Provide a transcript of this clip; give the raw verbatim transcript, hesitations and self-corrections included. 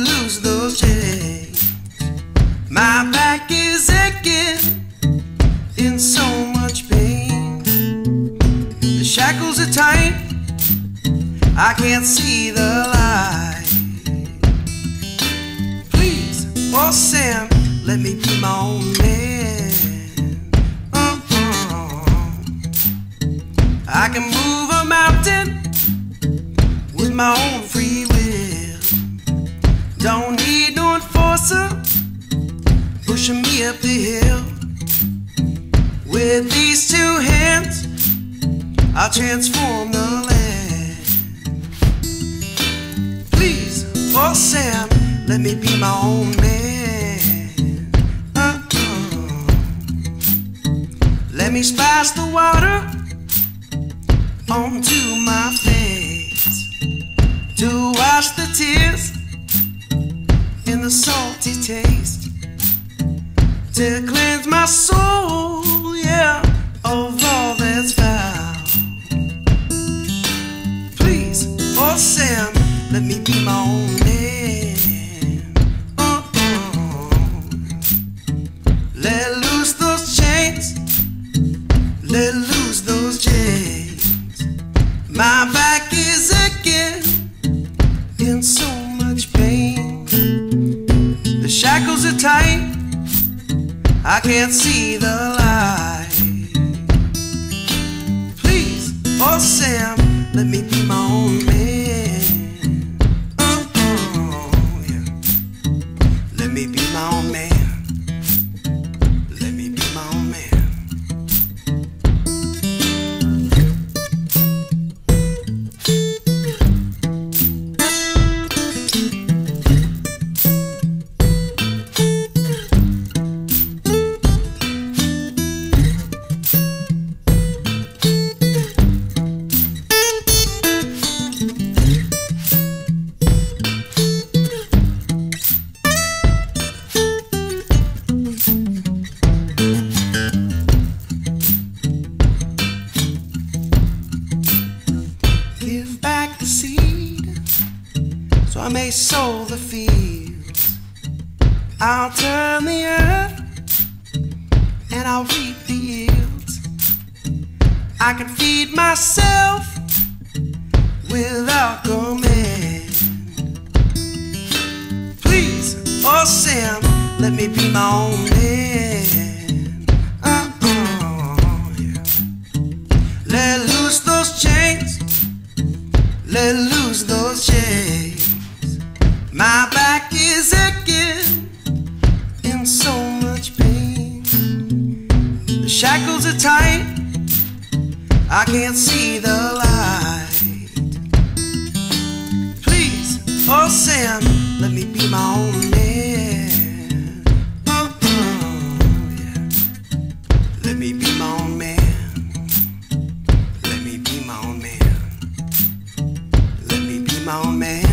loose those chains. My back is aching in so much pain. The shackles are tight, I can't see the light. Please, oh Sam, let me be my own man. uh-uh. I can move a mountain with my own free will. Don't need no enforcer pushing me up the hill. With these two hands, I'll transform the land. Please, oh Sam, let me be my own man. uh-uh. Let me splash the water onto my face to wash the tears in the salty taste, to cleanse my soul, yeah, of all that's foul. Please, oh Sam, let me be my own man. uh-uh. Let loose those chains, let loose those chains. My back is aching in so much pain. The shackles are tight, I can't see the light. Please, oh Sam, let me be my own man. uh-uh, yeah. Let me be my own man. Let me be my own man. Give back the seed so I may sow the fields. I'll turn the earth and I'll reap the yields. I can feed myself without command. Please, oh Sam, let me be my own man. uh-uh, yeah. Let loose those chains, let loose those chains. My back is aching in so much pain. The shackles are tight, I can't see the light. Please, oh Sam, let me be my own man. uh-uh, yeah. Let me be my own man. Let me be my own man. Let me be my own man.